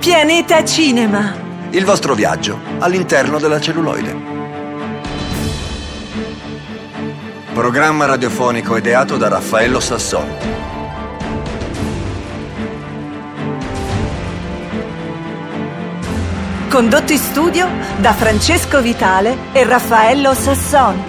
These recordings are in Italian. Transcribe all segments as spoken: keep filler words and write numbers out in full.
Pianeta Cinema. Il vostro viaggio all'interno della celluloide. Programma radiofonico ideato da Raffaello Sasson. Condotto in studio da Francesco Vitale e Raffaello Sasson.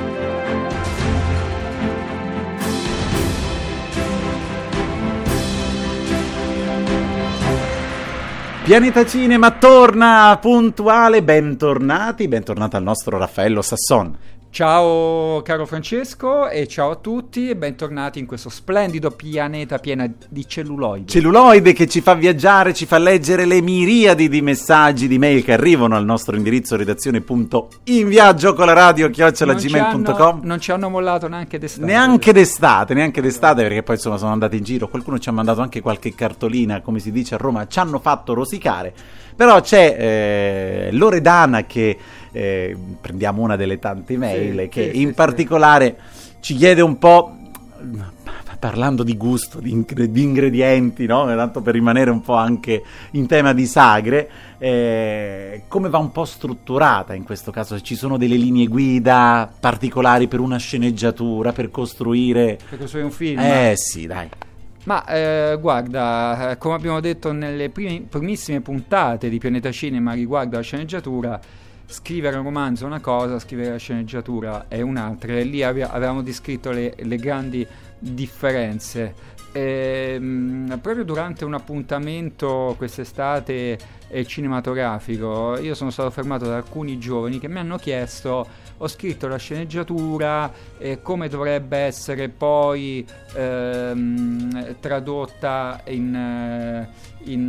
Pianeta Cinema torna puntuale, bentornati, bentornato al nostro Raffaello Sasson. Ciao caro Francesco e ciao a tutti e bentornati in questo splendido pianeta pieno di celluloide. Celluloide che ci fa viaggiare, ci fa leggere le miriadi di messaggi, di mail che arrivano al nostro indirizzo redazione.inviaggio con la radio chiocciola gmail punto com. Non ci hanno mollato neanche d'estate. Neanche d'estate, neanche d'estate perché poi insomma sono andati in giro, qualcuno ci ha mandato anche qualche cartolina, come si dice a Roma, ci hanno fatto rosicare. Però c'è eh, Loredana che eh, prendiamo una delle tante mail sì, che sì, in sì, particolare sì. ci chiede un po', parlando di gusto, di, ingre- di ingredienti, no? Tanto per rimanere un po' anche in tema di sagre, eh, come va un po' strutturata in questo caso, se ci sono delle linee guida particolari per una sceneggiatura, per costruire... Per costruire un film? Eh sì, dai. Ma eh, guarda, eh, come abbiamo detto nelle prime, primissime puntate di Pianeta Cinema riguardo alla sceneggiatura, scrivere un romanzo è una cosa, scrivere la sceneggiatura è un'altra, e lì ave- avevamo descritto le, le grandi differenze. E, mh, proprio durante un appuntamento quest'estate eh, cinematografico io sono stato fermato da alcuni giovani che mi hanno chiesto: ho scritto la sceneggiatura, eh, come dovrebbe essere poi ehm, tradotta in, eh, in,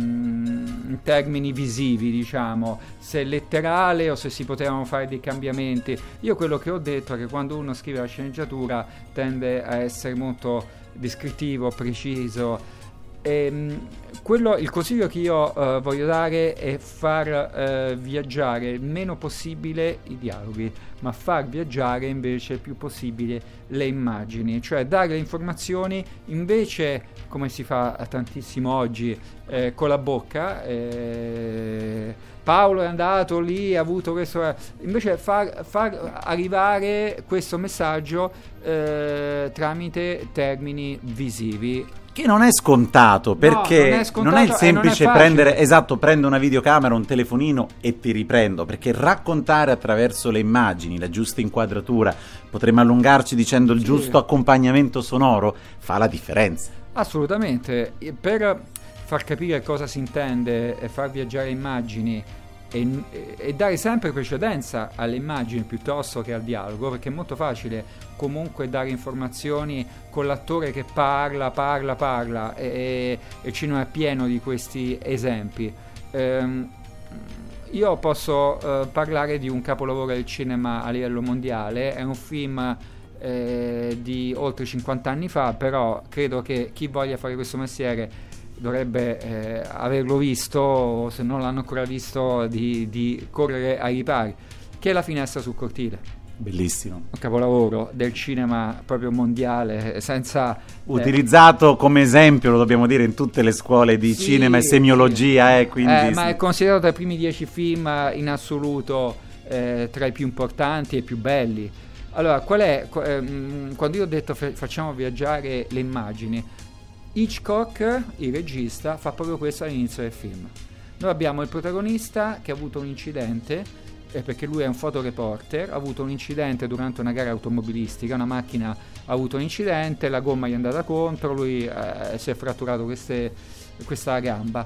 um, in termini visivi, diciamo, se letterale o se si potevano fare dei cambiamenti. Io quello che ho detto è che quando uno scrive la sceneggiatura tende a essere molto descrittivo, preciso. E, quello, il consiglio che io uh, voglio dare è far uh, viaggiare il meno possibile i dialoghi, ma far viaggiare invece il più possibile le immagini, cioè dare le informazioni invece, come si fa tantissimo oggi, eh, con la bocca. eh, Paolo è andato lì, ha avuto questo, invece far, far arrivare questo messaggio eh, tramite termini visivi. Che non è scontato, perché no, non, è scontato, non è il semplice non è prendere, esatto, prendo una videocamera, un telefonino e ti riprendo, perché raccontare attraverso le immagini, la giusta inquadratura, potremmo allungarci dicendo il sì. giusto accompagnamento sonoro, fa la differenza. Assolutamente, per far capire cosa si intende e far viaggiare immagini e, e dare sempre precedenza alle immagini piuttosto che al dialogo, perché è molto facile comunque dare informazioni con l'attore che parla, parla, parla e, e il cinema è pieno di questi esempi. Ehm, io posso eh, parlare di un capolavoro del cinema a livello mondiale, è un film eh, di oltre cinquanta anni fa, però credo che chi voglia fare questo mestiere dovrebbe eh, averlo visto, o se non l'hanno ancora visto di, di correre ai ripari, che è La finestra sul cortile. Bellissimo. Un capolavoro del cinema proprio mondiale, senza... Utilizzato eh, come esempio, lo dobbiamo dire, in tutte le scuole di sì, cinema e semiologia. Sì. Eh, quindi eh, sì. Ma è considerato tra i primi dieci film in assoluto eh, tra i più importanti e più belli. Allora, qual è... Ehm, quando io ho detto f- facciamo viaggiare le immagini, Hitchcock, il regista, fa proprio questo all'inizio del film. Noi abbiamo il protagonista che ha avuto un incidente, eh, perché lui è un fotoreporter, ha avuto un incidente durante una gara automobilistica, una macchina ha avuto un incidente, la gomma gli è andata contro, lui eh, si è fratturato queste, questa gamba.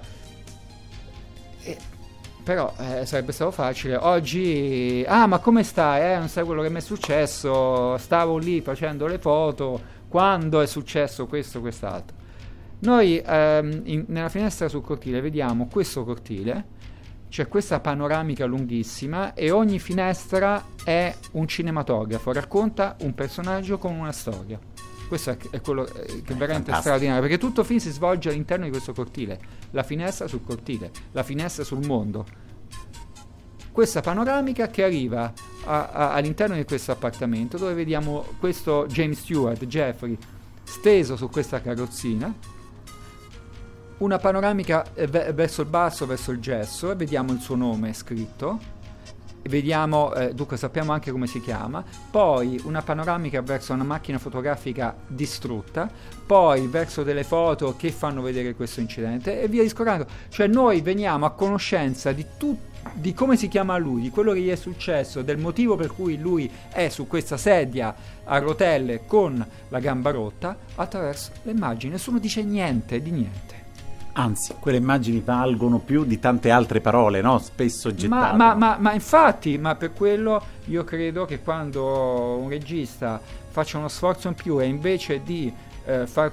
E, però eh, sarebbe stato facile oggi, ah ma come stai? Eh, non sai quello che mi è successo, stavo lì facendo le foto, quando è successo questo, quest'altro. Noi ehm, in, nella finestra sul cortile vediamo questo cortile, c'è questa panoramica lunghissima e ogni finestra è un cinematografo, racconta un personaggio con una storia. Questo è, è quello che è veramente Fantastico. Straordinario, perché tutto il film si svolge all'interno di questo cortile, la finestra sul cortile, la finestra sul mondo. Questa panoramica che arriva a, a, all'interno di questo appartamento, dove vediamo questo James Stewart, Jeffrey, steso su questa carrozzina, una panoramica eh, ve- verso il basso, verso il gesso, e vediamo il suo nome scritto. Vediamo, eh, dunque sappiamo anche come si chiama, poi una panoramica verso una macchina fotografica distrutta, poi verso delle foto che fanno vedere questo incidente e via discorrendo. Cioè noi veniamo a conoscenza di tutto, di come si chiama lui, di quello che gli è successo, del motivo per cui lui è su questa sedia a rotelle con la gamba rotta, attraverso le immagini. Nessuno dice niente di niente. Anzi, quelle immagini valgono più di tante altre parole, no? Spesso gettate. Ma, ma, ma, ma infatti, ma per quello io credo che quando un regista faccia uno sforzo in più e invece di eh, far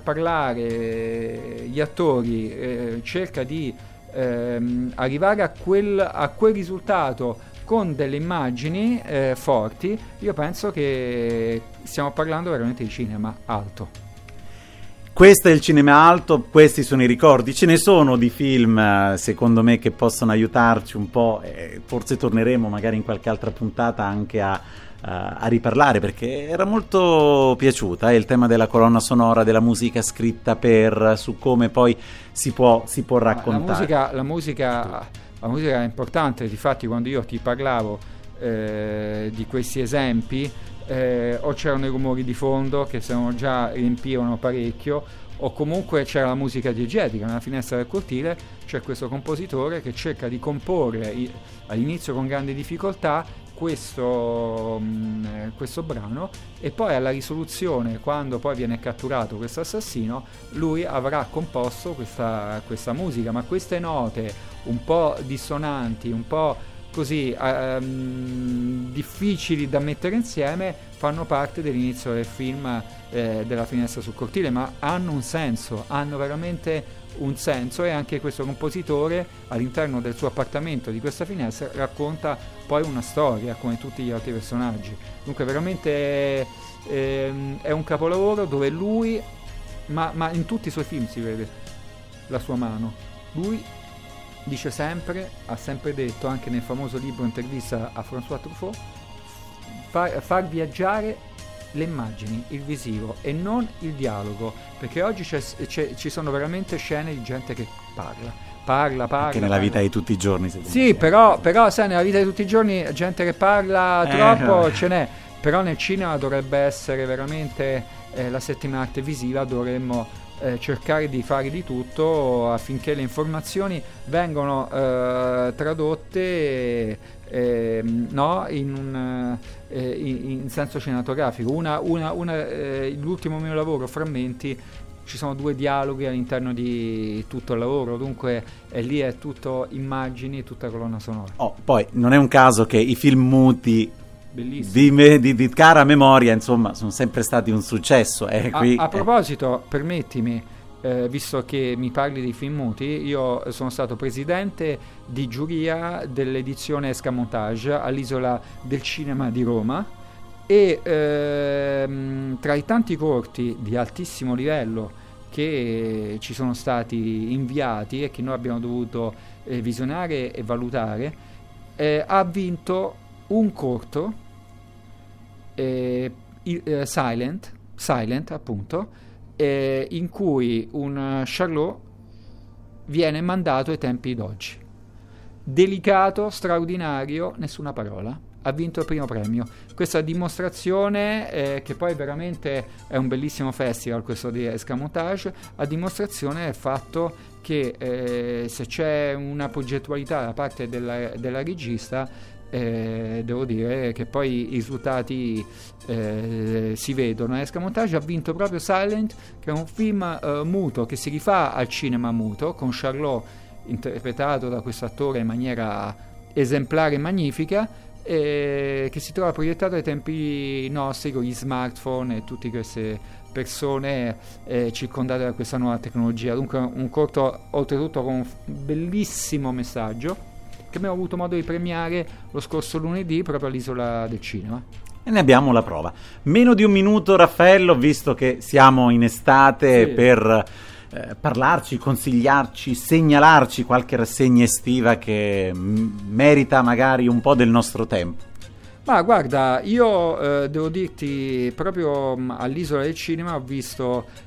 parlare gli attori eh, cerca di ehm, arrivare a quel, a quel risultato con delle immagini eh, forti, io penso che stiamo parlando veramente di cinema alto. Questo è il cinema alto, questi sono i ricordi. Ce ne sono di film, secondo me, che possono aiutarci un po'. Eh, forse torneremo magari in qualche altra puntata anche a, a, a riparlare, perché era molto piaciuta eh, il tema della colonna sonora, della musica scritta per, su come poi si può, si può raccontare. La musica, la musica, la musica è importante. Difatti, quando io ti parlavo eh, di questi esempi, Eh, o c'erano i rumori di fondo che se non già riempivano parecchio, o comunque c'era la musica diegetica. Nella finestra del cortile c'è questo compositore che cerca di comporre i, all'inizio con grande difficoltà questo, mh, questo brano, e poi alla risoluzione, quando poi viene catturato questo assassino, lui avrà composto questa, questa musica. Ma queste note un po' dissonanti, un po' così um, difficili da mettere insieme, fanno parte dell'inizio del film eh, della finestra sul cortile, ma hanno un senso, hanno veramente un senso. E anche questo compositore all'interno del suo appartamento di questa finestra racconta poi una storia come tutti gli altri personaggi. Dunque veramente eh, è un capolavoro dove lui, ma, ma in tutti i suoi film si vede la sua mano. Lui dice sempre, ha sempre detto, anche nel famoso libro intervista a François Truffaut, far, far viaggiare le immagini, il visivo e non il dialogo, perché oggi c'è, c'è, ci sono veramente scene di gente che parla, parla, parla. Anche nella parla. vita di tutti i giorni. Sì, però, però sai, nella vita di tutti i giorni gente che parla eh, troppo no. ce n'è, però nel cinema dovrebbe essere veramente eh, la settima arte visiva, dovremmo Eh, cercare di fare di tutto affinché le informazioni vengano eh, tradotte eh, no, in, un, eh, in, in senso cinematografico. Una, una, una, eh, l'ultimo mio lavoro, Frammenti, ci sono due dialoghi all'interno di tutto il lavoro, dunque eh, lì è tutto immagini, tutta colonna sonora. Oh, poi non è un caso che i film muti Di, me, di, di cara memoria, insomma, sono sempre stati un successo. Eh, qui, a, a proposito, eh. permettimi, eh, visto che mi parli dei film muti, io sono stato presidente di giuria dell'edizione Escamontage all'Isola del Cinema di Roma, e ehm, tra i tanti corti di altissimo livello che ci sono stati inviati e che noi abbiamo dovuto eh, visionare e valutare, eh, ha vinto un corto Eh, eh, Silent, Silent appunto, eh, in cui un Charlot viene mandato ai tempi d'oggi. Delicato, straordinario, nessuna parola. Ha vinto il primo premio. Questa dimostrazione, eh, che poi veramente è un bellissimo festival, questo di Escamontage, a dimostrazione del fatto che eh, se c'è una progettualità da parte della, della regista, Eh, devo dire che poi i risultati eh, si vedono. Escamontage ha vinto proprio Silent, che è un film eh, muto che si rifà al cinema muto, con Charlot interpretato da questo attore in maniera esemplare e magnifica, eh, che si trova proiettato ai tempi nostri con gli smartphone e tutte queste persone eh, circondate da questa nuova tecnologia. Dunque un corto oltretutto con un bellissimo messaggio che abbiamo avuto modo di premiare lo scorso lunedì proprio all'Isola del Cinema. E ne abbiamo la prova. Meno di un minuto, Raffaello, visto che siamo in estate, sì. per eh, parlarci, consigliarci, segnalarci qualche rassegna estiva che m- merita magari un po' del nostro tempo. Ma guarda, io eh, devo dirti, proprio mh, all'Isola del Cinema ho visto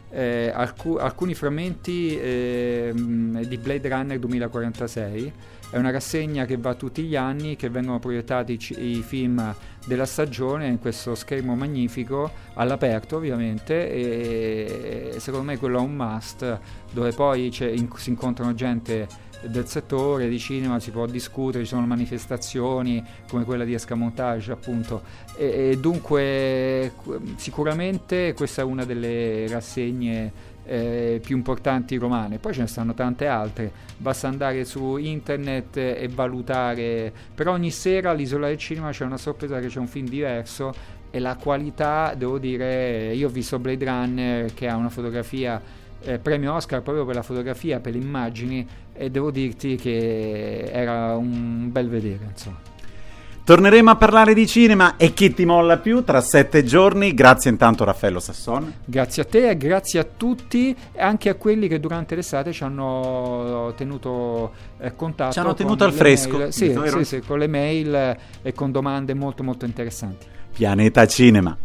eh, alcu- alcuni frammenti eh, di Blade Runner duemilaquarantasei. È una rassegna che va tutti gli anni, che vengono proiettati i, c- i film della stagione in questo schermo magnifico, all'aperto ovviamente, e secondo me quello è un must, dove poi c'è, in- si incontrano gente del settore di cinema, si può discutere, ci sono manifestazioni come quella di Escamontage appunto, e, e dunque sicuramente questa è una delle rassegne Eh, più importanti romane. Poi ce ne stanno tante altre, basta andare su internet e valutare. Per ogni sera all'Isola del Cinema c'è una sorpresa, che c'è un film diverso, e la qualità, devo dire, io ho visto Blade Runner che ha una fotografia eh, premio Oscar proprio per la fotografia, per le immagini, e devo dirti che era un bel vedere, insomma. Torneremo a parlare di cinema e chi ti molla più tra sette giorni. Grazie intanto Raffaello Sasson. Grazie a te e grazie a tutti, e anche a quelli che durante l'estate ci hanno tenuto eh, contatto. Ci hanno tenuto al le fresco. Mail. Sì, sì, sì, con le mail e con domande molto molto interessanti. Pianeta Cinema.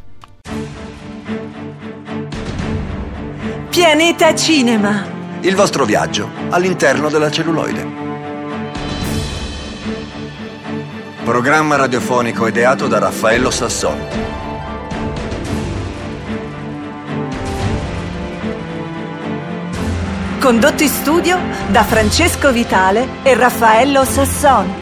Pianeta Cinema. Il vostro viaggio all'interno della celluloide. Programma radiofonico ideato da Raffaello Sasson. Condotto in studio da Francesco Vitale e Raffaello Sasson.